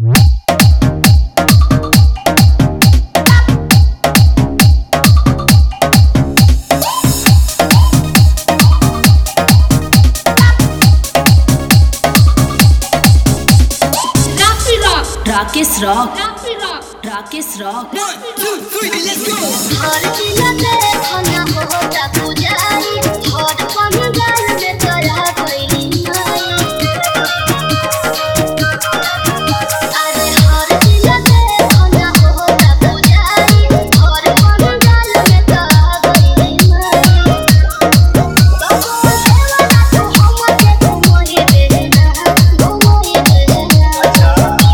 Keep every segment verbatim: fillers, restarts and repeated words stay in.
Rakesh rock Rakesh rock हर जिला में खाना होता पुजारी हर पंडाल में तोरा कोई नहीं अरे हर जिला में खाना होता पुजारी हर पंडाल में तोरा कोई नहीं तो बोलेला तू हमके तू मोहि देना तू मोहि देना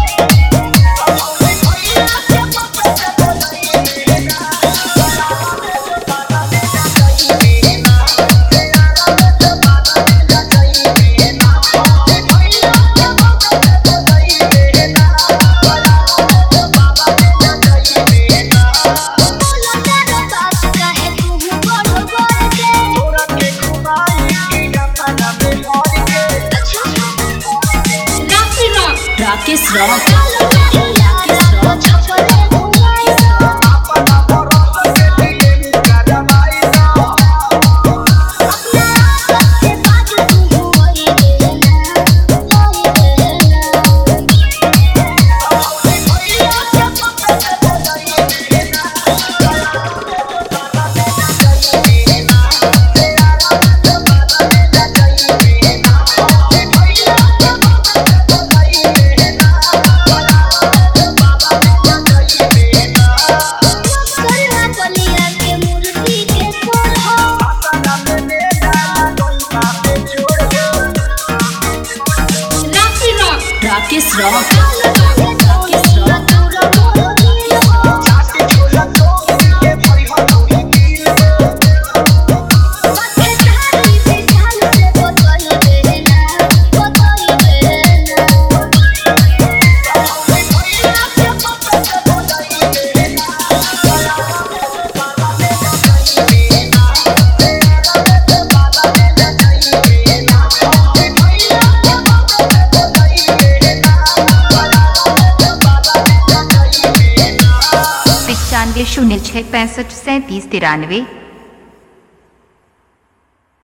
राकेश रॉक राकेश रॉक शून्य छः पैंसठ सैंतीस तिरानवे।